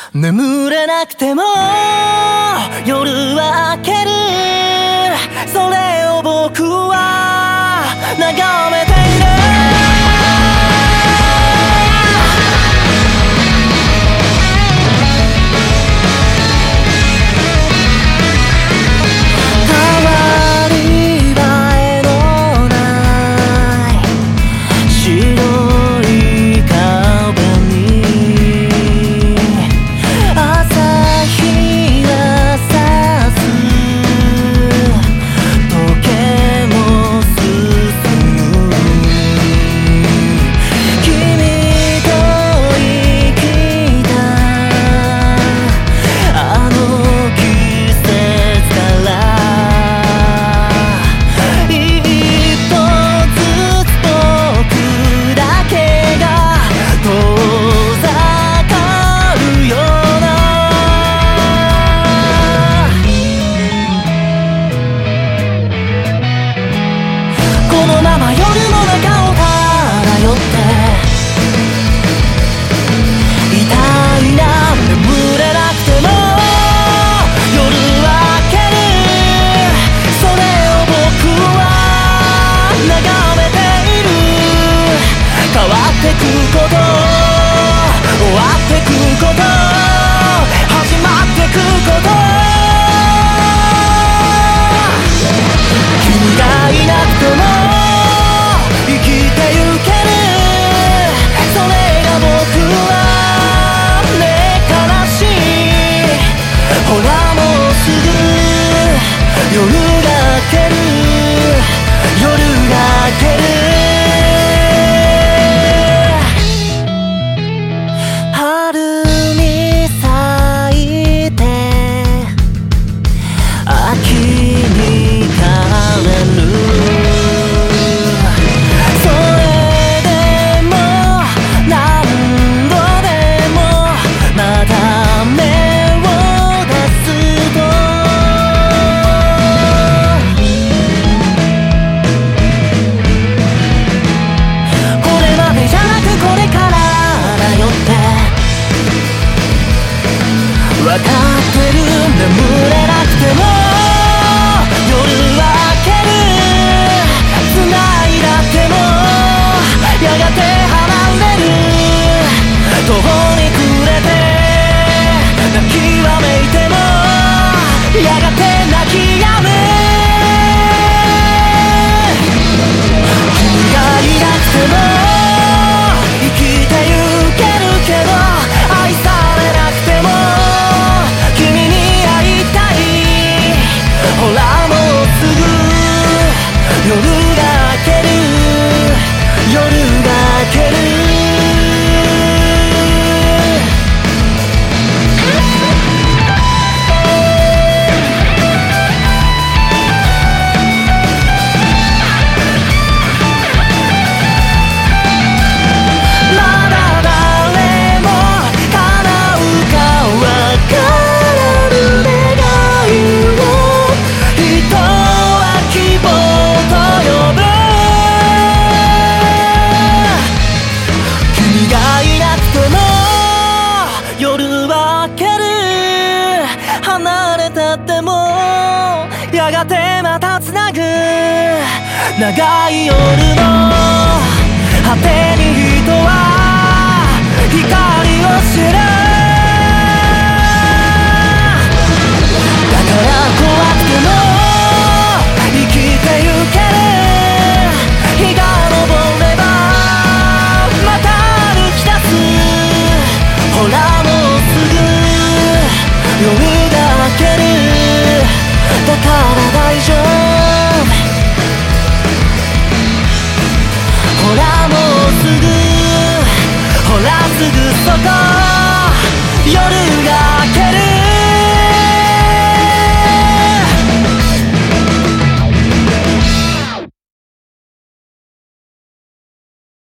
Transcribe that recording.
眠れなくても夜は明ける、それを僕は眺めている。変わり映えのない白い壁に朝日が差す、時計も進む。君と生きたあの季節から一歩ずつ僕だけが遠ざかるような、このまま夜の中を漂っていたいな。眠れなくても夜は明ける、それを僕は眺めている。変わってくこと、終わってくこと、始まってくこと、君がいなくても生きてゆける、それが僕はね、悲しい。ほらもうすぐ夜が明ける、夜が明ける。春に咲いて秋に枯れる、それでも何度でもまた芽を出すと、これまでじゃなくこれからだよってわかってる。眠れなくても夜は明ける、繋いだ手もやがて離れる。途方に暮れて泣きわめいてもやがて泣き止む。君がいなくても生きてゆけるけど、愛されなくても君に会いたい。ほらもうすぐ夜が明ける、夜が明ける。まだ誰も叶うかわからぬ願いを人は希望と呼ぶ。君がいなくても夜は明ける、離れたってもやがてまたつなぐ。長い夜の果てに人は光